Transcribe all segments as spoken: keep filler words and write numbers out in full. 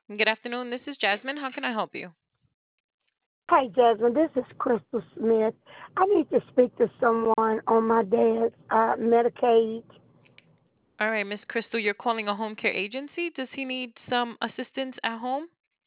Good afternoon. This is Jasmine. How can I help you? Hi, Jasmine. This is Crystal Smith. I need to speak to someone on my dad's uh, Medicaid. All right, Miss Crystal, you're calling a home care agency. Does he need some assistance at home?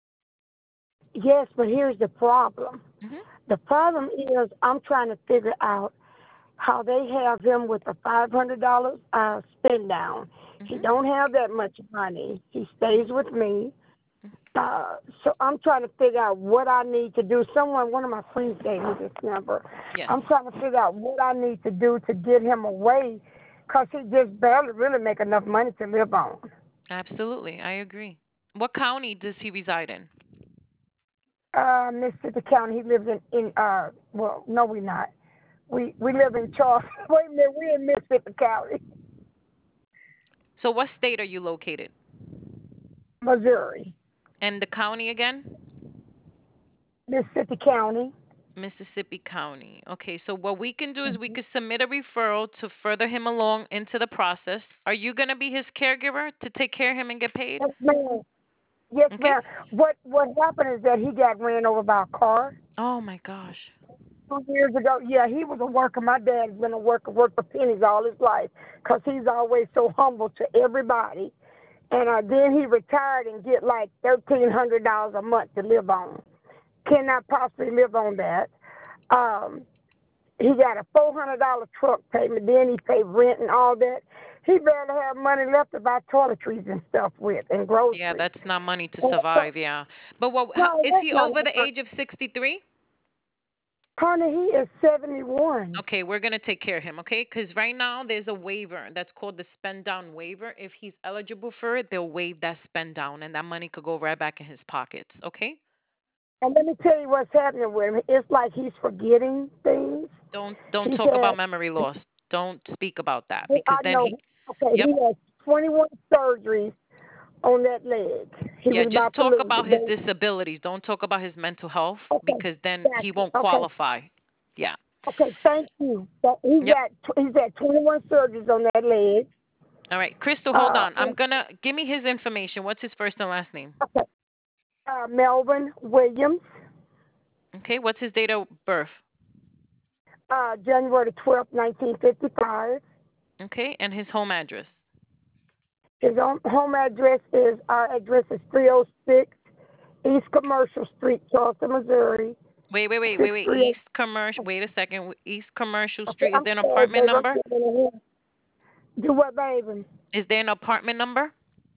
Yes, but here's the problem. Hmm. The problem is I'm trying to figure out how they have him with a five hundred dollars uh, spend down. He Hmm. don't have that much money. He stays with me. Uh, so I'm trying to figure out what I need to do. Someone, one of my friends gave me this number. I'm Yes, trying to figure out what I need to do to get him away because he just barely really make enough money to live on. absolutely. I agree. What county does he reside in? Uh, Mississippi County. He lives in, in uh, well, no, we not. We we live in Charleston. Wait a minute, we in Mississippi County, So, what state are you located? Missouri, And the county again? Mississippi County. Mississippi County. Okay, so what we can do is we could submit a referral to further him along into the process. Are you going to be his caregiver to take care of him and get paid? Yes, ma'am. Yes, Okay. ma'am. What what happened is that he got ran over by a car Oh my gosh. two years ago. Yeah, he was a worker. My dad's been a worker, worked for pennies all his life, cause he's always so humble to everybody. And uh, then he retired and get like thirteen hundred dollars a month to live on. Cannot possibly live on that. Um, he got a four hundred dollar truck payment. Then he paid rent and all that. He barely had money left to buy toiletries and stuff with and Yeah, groceries. that's not money to And so, survive. Yeah. But what how, no, is that's he not. over the age of sixty-three? Honey, he is seventy one. Okay, we're going to take care of him, okay? Cuz right now there's a waiver that's called the spend down waiver. If he's eligible for it, they'll waive that spend down and that money could go right back in his pockets, okay? And let me tell you what's happening with him. It's like he's forgetting things. Don't don't He's talk about had, memory loss. Don't speak about that because I then he know, okay, Yep. he had twenty one surgeries on that leg. He Yeah, was just about to talk lose about it. his They, disabilities. Don't talk about his mental health okay, because then he gotcha. won't Okay, qualify. Yeah. okay, thank you. That, he's Yep. got he's had twenty one surgeries on that leg. All right. Crystal, hold Uh, on. I'm going to give me his information. What's his first and last name? okay, uh, Melvin Williams, Okay. What's his date of birth? uh, January the twelfth, nineteen fifty five. Okay. And his home address. His own home address is our address is three oh six East Commercial Street, Charleston, Missouri. Wait, wait, wait, wait, Six wait. three eight. East Commercial. Wait a second. East Commercial Okay, Street. Is I'm there an sorry, apartment baby. I'm number? getting in here. Do what, baby? Is there an apartment number?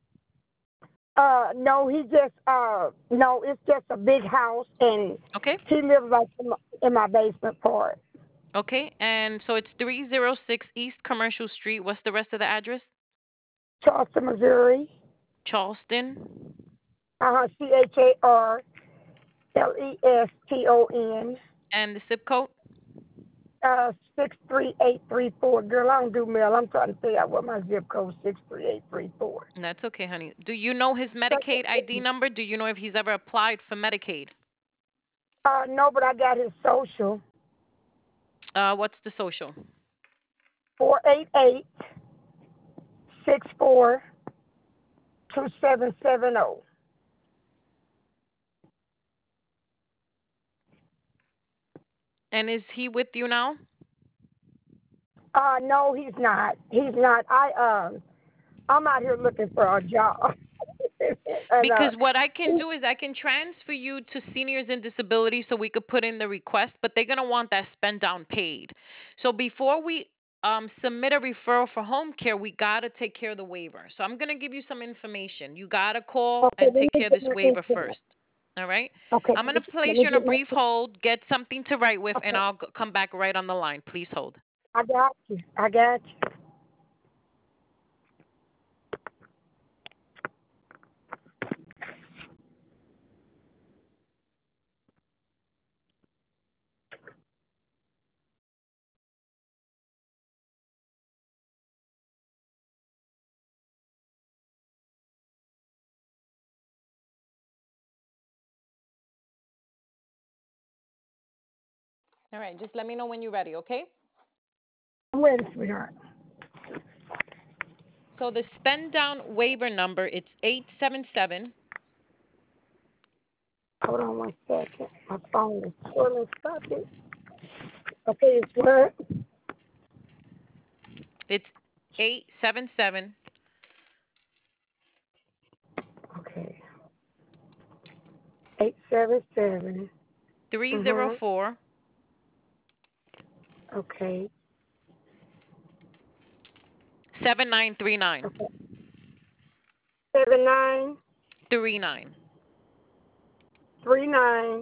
Uh, no, he just uh, no, it's just a big house, and Okay. he lives like in my, in my basement part, Okay. And so it's three oh six East Commercial Street. What's the rest of the address? Charleston, Missouri. Charleston. Uh huh. C H A R L E S T O N. And the zip code? Uh, six three eight three four. Girl, I don't do mail. I'm trying to figure out what my zip code six three eight three four. That's okay, honey. Do you know his Medicaid I D number? Do you know if he's ever applied for Medicaid? Uh, no, but I got his social. Uh, what's the social? Four eight eight six four two seven seven zero. And is he with you now? Uh, no, he's not. He's not. I um, I'm out here looking for a job, and uh, Because what I can he, do is I can transfer you to seniors and disability so we could put in the request, but they're gonna want that spend down paid. So before we um, submit a referral for home care, we gotta take care of the waiver. So I'm gonna give you some information. You gotta call okay, and let take me care of get this my waiver insurance. first. All right. Okay, I'm let gonna me, let place me you on a get my. brief hold, get something to write with, and Okay, I'll g- come back right on the line. Please hold. I got you. I got you. All right, just let me know when you're ready, okay? I'm ready, sweetheart. So the spend down waiver number, it's eight seven seven Hold on one second. My phone is pulling. Stop it. Okay, it's what? It's eight seven seven. Okay. Eight seven seven. three zero Mhm. four Okay. seven nine three nine. Okay. Seven nine three nine. three nine.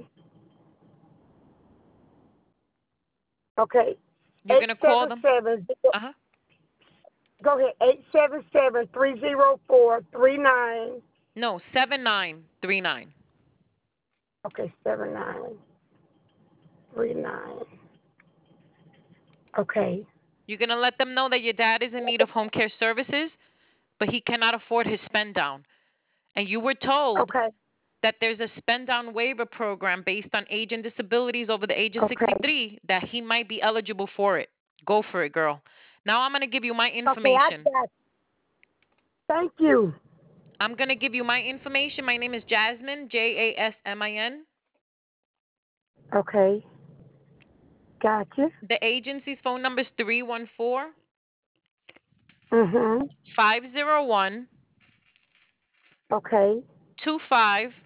Okay. You're Eight going to call seven them? seven. Uh-huh. Go ahead. Eight seven seven three zero four three nine. No, seven nine three nine. Okay, seven nine three nine. Okay. You're going to let them know that your dad is in need of home care services, but he cannot afford his spend down. And you were told Okay. that there's a spend down waiver program based on age and disabilities over the age of Okay. sixty-three that he might be eligible for it. Go for it, girl. Now I'm going to give you my Okay, I information. got. Thank you. I'm going to give you my information. My name is Jasmine, J A S M I N. Okay. Gotcha. The agency's phone number is three one four, Mhm. five zero one, Okay. two five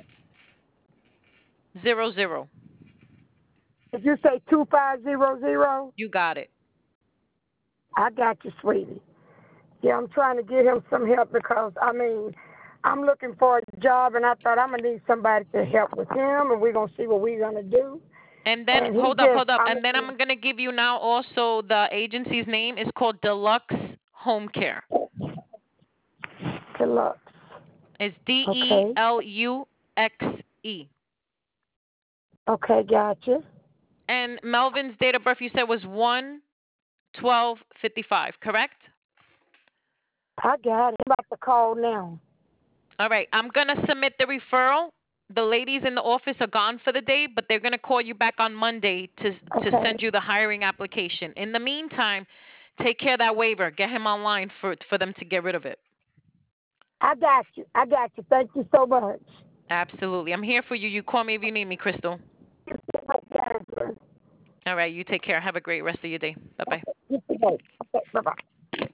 zero zero. Did you say two five zero zero? You got it. I got you, sweetie. Yeah, I'm trying to get him some help because I mean, I'm looking for a job, and I thought I'm gonna need somebody to help with him, and we're gonna see what we're gonna do. And then And he hold up, just, hold up. I And then mean, I'm gonna give you now also the agency's name is called Deluxe Home Care. deluxe. It's D E Okay. L U X E. Okay, gotcha. And Melvin's date of birth you said was one twelve fifty-five, correct? I got it. I'm about to call now. All right, I'm gonna submit the referral. The ladies in the office are gone for the day, but they're gonna call you back on Monday to to Okay. send you the hiring application. In the meantime, take care of that waiver. Get him online for for them to get rid of it. I got you. I got you. Thank you so much. Absolutely. I'm here for you. You call me if you need me, Crystal. Jasmine. All right, you take care. Have a great rest of your day. Bye bye. Okay, bye bye.